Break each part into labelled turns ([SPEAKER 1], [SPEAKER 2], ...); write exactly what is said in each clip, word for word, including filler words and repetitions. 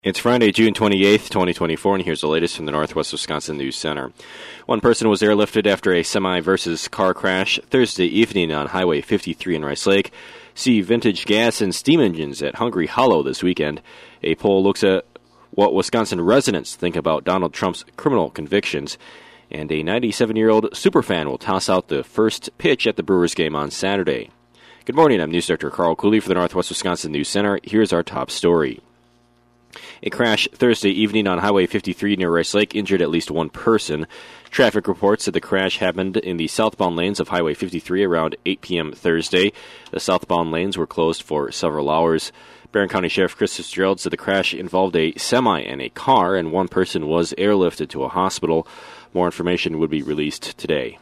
[SPEAKER 1] It's Friday, June twenty-eighth, twenty twenty-four, and here's the latest from the Northwest Wisconsin News Center. One person was airlifted after a semi versus car crash Thursday evening on Highway fifty-three in Rice Lake. See vintage gas and steam engines at Hungry Hollow this weekend. A poll looks at what Wisconsin residents think about Donald Trump's criminal convictions. And a ninety-seven-year-old superfan will toss out the first pitch at the Brewers game on Saturday. Good morning, I'm News Director Carl Cooley for the Northwest Wisconsin News Center. Here's our top story. A crash Thursday evening on Highway fifty-three near Rice Lake injured at least one person. Traffic reports said the crash happened in the southbound lanes of Highway fifty-three around eight p.m. Thursday. The southbound lanes were closed for several hours. Barron County Sheriff Chris Fitzgerald said the crash involved a semi and a car, and one person was airlifted to a hospital. More information would be released today.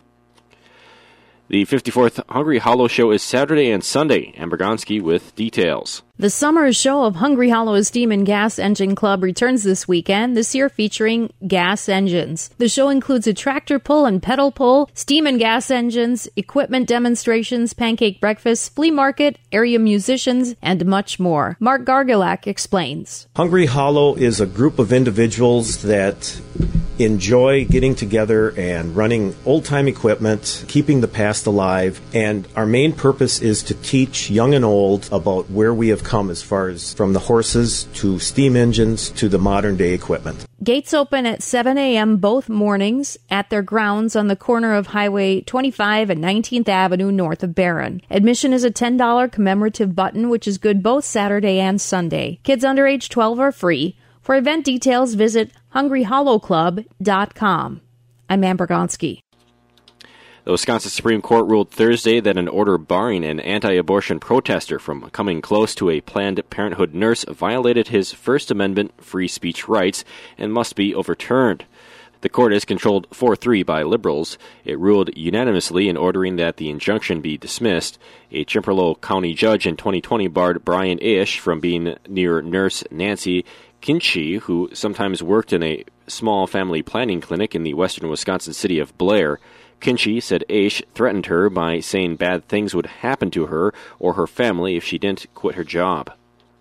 [SPEAKER 1] The fifty-fourth Hungry Hollow show is Saturday and Sunday. Amber Gonski with details.
[SPEAKER 2] The summer show of Hungry Hollow Steam and Gas Engine Club returns this weekend, this year featuring gas engines. The show includes a tractor pull and pedal pull, steam and gas engines, equipment demonstrations, pancake breakfast, flea market, area musicians, and much more. Mark Gargulak explains.
[SPEAKER 3] Hungry Hollow is a group of individuals that enjoy getting together and running old-time equipment, keeping the past alive, and our main purpose is to teach young and old about where we have come as far as from the horses to steam engines to the modern-day equipment.
[SPEAKER 2] Gates open at seven a.m. both mornings at their grounds on the corner of Highway twenty-five and nineteenth Avenue north of Barron. Admission is a ten dollars commemorative button, which is good both Saturday and Sunday. Kids under age twelve are free. For event details, visit hungry hollow club dot com. I'm Amber Gonski.
[SPEAKER 1] The Wisconsin Supreme Court ruled Thursday that an order barring an anti-abortion protester from coming close to a Planned Parenthood nurse violated his First Amendment free speech rights and must be overturned. The court is controlled four three by liberals. It ruled unanimously in ordering that the injunction be dismissed. A Chimperlo County judge in twenty twenty barred Brian Aish from being near nurse Nancy Kinchie, who sometimes worked in a small family planning clinic in the western Wisconsin city of Blair. Kinchie said Aish threatened her by saying bad things would happen to her or her family if she didn't quit her job.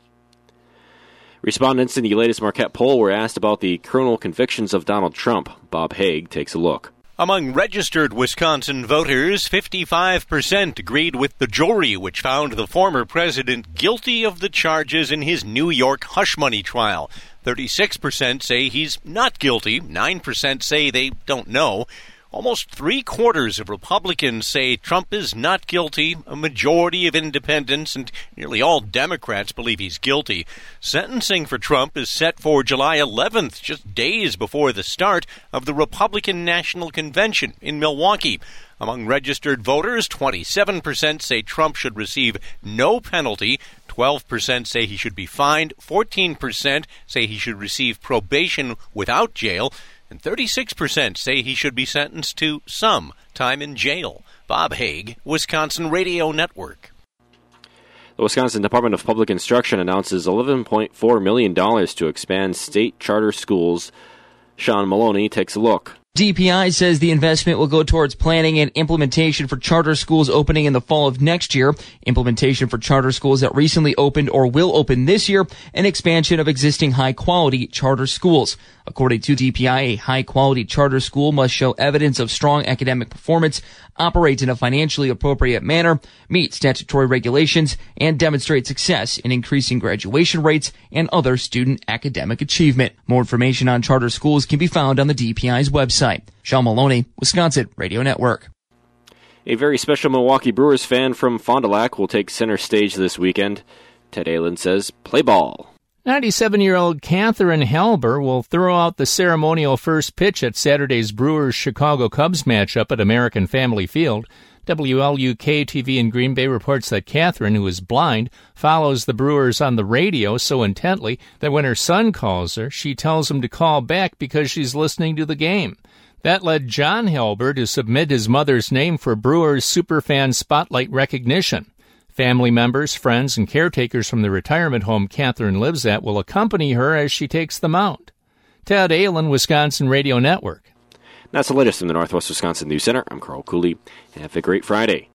[SPEAKER 1] Respondents in the latest Marquette poll were asked about the criminal convictions of Donald Trump. Bob Haig takes a look.
[SPEAKER 4] Among registered Wisconsin voters, fifty-five percent agreed with the jury, which found the former president guilty of the charges in his New York hush money trial. thirty-six percent say he's not guilty. nine percent say they don't know. Almost three-quarters of Republicans say Trump is not guilty. A majority of independents and nearly all Democrats believe he's guilty. Sentencing for Trump is set for July eleventh, just days before the start of the Republican National Convention in Milwaukee. Among registered voters, twenty-seven percent say Trump should receive no penalty. twelve percent say he should be fined. fourteen percent say he should receive probation without jail. And thirty-six percent say he should be sentenced to some time in jail. Bob Haig, Wisconsin Radio Network.
[SPEAKER 1] The Wisconsin Department of Public Instruction announces eleven point four million dollars to expand state charter schools. Sean Maloney takes a look.
[SPEAKER 5] D P I says the investment will go towards planning and implementation for charter schools opening in the fall of next year, implementation for charter schools that recently opened or will open this year, and expansion of existing high-quality charter schools. According to D P I, a high-quality charter school must show evidence of strong academic performance, operate in a financially appropriate manner, meet statutory regulations, and demonstrate success in increasing graduation rates and other student academic achievement. More information on charter schools can be found on the D P I's website. Sean Maloney, Wisconsin Radio Network.
[SPEAKER 1] A very special Milwaukee Brewers fan from Fond du Lac will take center stage this weekend. Ted Allen says, play ball.
[SPEAKER 6] ninety-seven-year-old Catherine Halber will throw out the ceremonial first pitch at Saturday's Brewers-Chicago Cubs matchup at American Family Field. W L U K-T V in Green Bay reports that Catherine, who is blind, follows the Brewers on the radio so intently that when her son calls her, she tells him to call back because she's listening to the game. That led John Halber to submit his mother's name for Brewers Superfan Spotlight recognition. Family members, friends, and caretakers from the retirement home Catherine lives at will accompany her as she takes the mound. Ted Allen, Wisconsin Radio Network.
[SPEAKER 1] That's the latest from the Northwest Wisconsin News Center. I'm Carl Cooley. Have a great Friday.